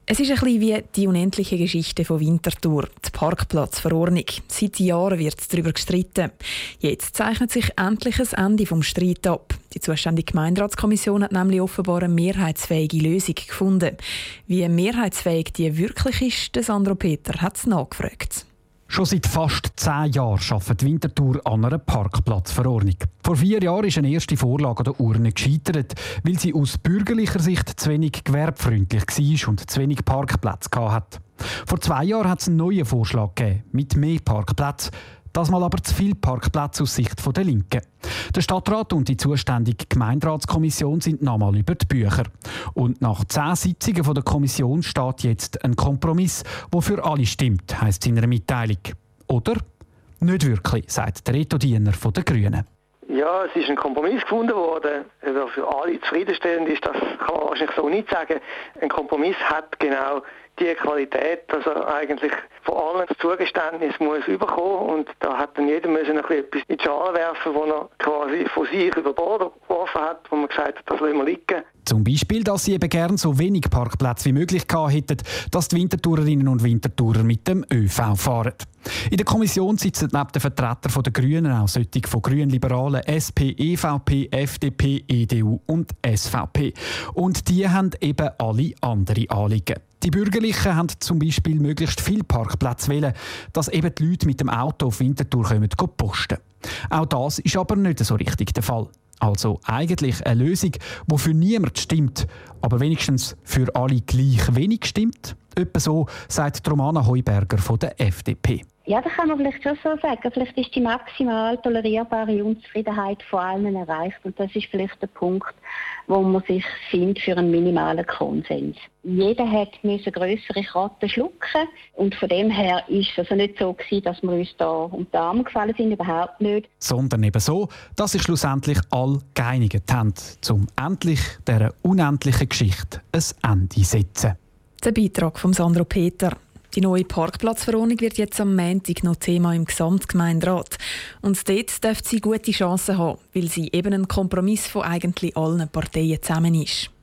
Es ist ein bisschen wie die unendliche Geschichte von Winterthur, die Parkplatzverordnung. Seit Jahren wird darüber gestritten. Jetzt zeichnet sich endlich ein Ende vom Streit ab. Die zuständige Gemeinderatskommission hat nämlich offenbar eine mehrheitsfähige Lösung gefunden. Wie mehrheitsfähig die wirklich ist, der Sandro Peter hat es nachgefragt. Schon seit fast 10 Jahren arbeitet Winterthur an einer Parkplatzverordnung. Vor 4 Jahren ist eine erste Vorlage an der Urne gescheitert, weil sie aus bürgerlicher Sicht zu wenig gewerbefreundlich war und zu wenig Parkplätze hatte. Vor 2 Jahren hat es einen neuen Vorschlag gegeben, mit mehr Parkplätzen. Das mal aber zu viel Parkplätze aus Sicht der Linken. Der Stadtrat und die zuständige Gemeinderatskommission sind nochmal über die Bücher. Und nach 10 Sitzungen der Kommission steht jetzt ein Kompromiss, der für alle stimmt, heisst es in einer Mitteilung. Oder? Nicht wirklich, sagt der Reto Diener von den Grünen. Ja, es ist ein Kompromiss gefunden worden, der für alle zufriedenstellend ist. Das kann man wahrscheinlich so nicht sagen. Ein Kompromiss hat genau die Qualität, dass er eigentlich von allen das Zugeständnis muss bekommen, und da hat dann jeder müssen etwas in die Schale werfen, wo er quasi von sich über Bord geworfen hat, wo man gesagt hat, das lassen wir liegen. Zum Beispiel, dass sie eben gern so wenig Parkplätze wie möglich gehabt hätten, dass die Winterthurerinnen und Winterthurer mit dem ÖV fahren. In der Kommission sitzen neben den Vertretern der Grünen auch solche von Grünliberalen, SP, EVP, FDP, EDU und SVP. Und die haben eben alle andere Anliegen. Die Bürgerlichen haben zum Beispiel möglichst viele Parkplätze wollen, dass eben die Leute mit dem Auto auf Winterthur kommen posten. Auch das ist aber nicht so richtig der Fall. Also eigentlich eine Lösung, die für niemanden stimmt, aber wenigstens für alle gleich wenig stimmt. Etwa so sagt Romana Heuberger von der FDP. Ja, das kann man vielleicht schon so sagen. Vielleicht ist die maximal tolerierbare Unzufriedenheit von allen erreicht. Und das ist vielleicht der Punkt, wo man sich findet für einen minimalen Konsens. Jeder musste grössere Kratten schlucken. Und von dem her ist es also nicht so gewesen, dass wir uns da um die Arme gefallen sind, überhaupt nicht. Sondern eben so, dass sich schlussendlich alle geeinigt haben, um endlich dieser unendlichen Geschichte ein Ende zu setzen. Der Beitrag von Sandro Peter. Die neue Parkplatzverordnung wird jetzt am Montag noch Thema im Gesamtgemeinderat. Und dort dürfte sie gute Chancen haben, weil sie eben ein Kompromiss von eigentlich allen Parteien zusammen ist.